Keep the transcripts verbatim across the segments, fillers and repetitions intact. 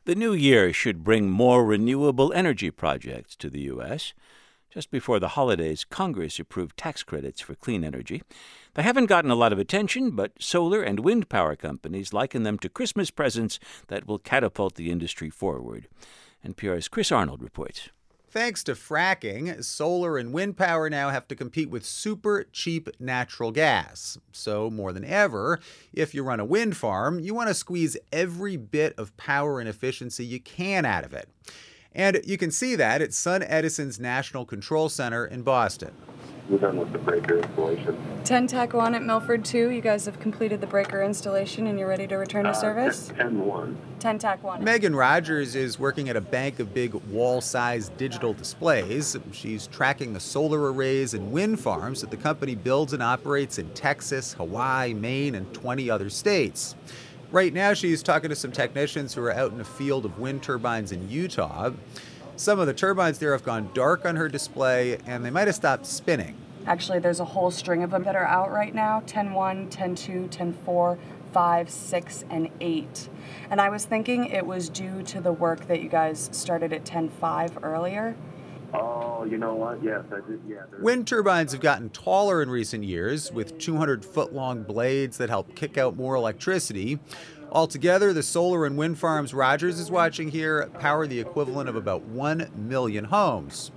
The new year should bring more renewable energy projects to the U S. Just before the holidays, Congress approved tax credits for clean energy. They haven't gotten a lot of attention, but solar and wind power companies liken them to Christmas presents that will catapult the industry forward. N P R's Chris Arnold reports. Thanks to fracking, solar and wind power now have to compete with super cheap natural gas. So more than ever, if you run a wind farm, you want to squeeze every bit of power and efficiency you can out of it. And you can see that at SunEdison's National Control Center in Boston. We're done with the breaker installation. ten T A C one at Milford two. You guys have completed the breaker installation and you're ready to return to service? Uh, ten one. ten T A C one. Megan Rogers is working at a bank of big wall-sized digital displays. She's tracking the solar arrays and wind farms that the company builds and operates in Texas, Hawaii, Maine, and twenty other states. Right now, she's talking to some technicians who are out in a field of wind turbines in Utah. Some of the turbines there have gone dark on her display, and they might have stopped spinning. Actually, there's a whole string of them that are out right now. ten one, ten two, ten four, five, six, and eight. And I was thinking it was due to the work that you guys started at ten five earlier. Oh, you know what? Yes, I did. Yeah. Wind turbines have gotten taller in recent years, with two hundred foot long blades that help kick out more electricity. Altogether, the solar and wind farms Rogers is watching here power the equivalent of about one million homes.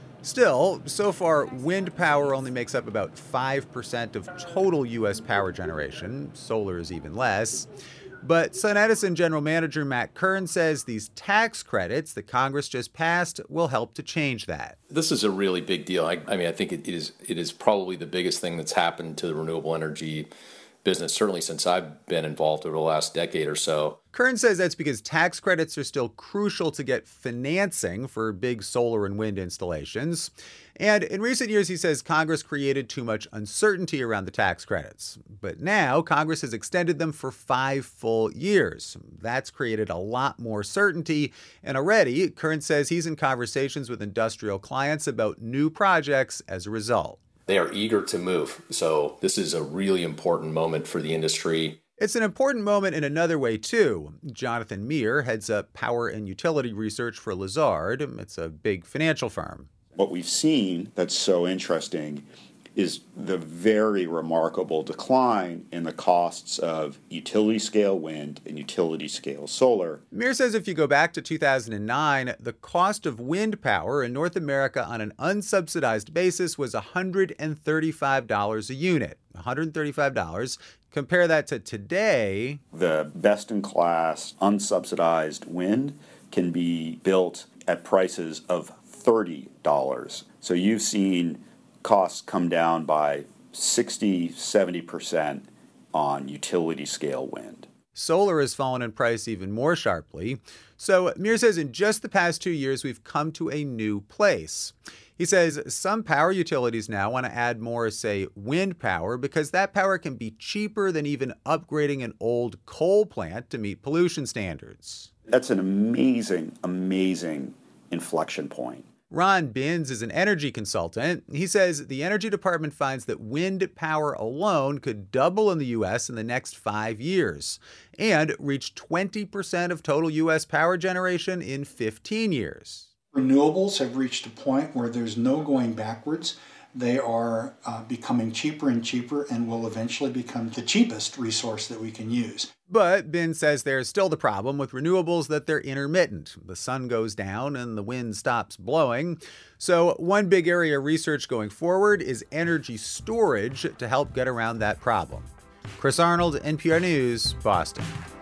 Still, so far, wind power only makes up about five percent of total U S power generation. Solar is even less. But SunEdison General Manager Matt Kern says these tax credits that Congress just passed will help to change that. This is a really big deal. I, I mean, I think it, it is it is probably the biggest thing that's happened to the renewable energy business, certainly since I've been involved over the last decade or so. Kern says that's because tax credits are still crucial to get financing for big solar and wind installations. And in recent years, he says Congress created too much uncertainty around the tax credits. But now Congress has extended them for five full years. That's created a lot more certainty. And already, Kern says he's in conversations with industrial clients about new projects as a result. They are eager to move. So this is a really important moment for the industry. It's an important moment in another way, too. Jonathan Meir heads up power and utility research for Lazard. It's a big financial firm. What we've seen that's so interesting is the very remarkable decline in the costs of utility-scale wind and utility-scale solar. Meir says if you go back to two thousand nine, the cost of wind power in North America on an unsubsidized basis was one hundred thirty-five dollars a unit. one hundred thirty-five dollars. Compare that to today. The best-in-class unsubsidized wind can be built at prices of thirty dollars. So you've seen costs come down by sixty, seventy percent on utility scale wind. Solar has fallen in price even more sharply. So Meir says in just the past two years, we've come to a new place. He says some power utilities now want to add more, say, wind power because that power can be cheaper than even upgrading an old coal plant to meet pollution standards. That's an amazing, amazing inflection point. Ron Binns is an energy consultant. He says the Energy Department finds that wind power alone could double in the U S in the next five years and reach twenty percent of total U S power generation in fifteen years. Renewables have reached a point where there's no going backwards. They are uh, becoming cheaper and cheaper and will eventually become the cheapest resource that we can use. But Ben says there's still the problem with renewables that they're intermittent. The sun goes down and the wind stops blowing. So one big area of research going forward is energy storage to help get around that problem. Chris Arnold, N P R News, Boston.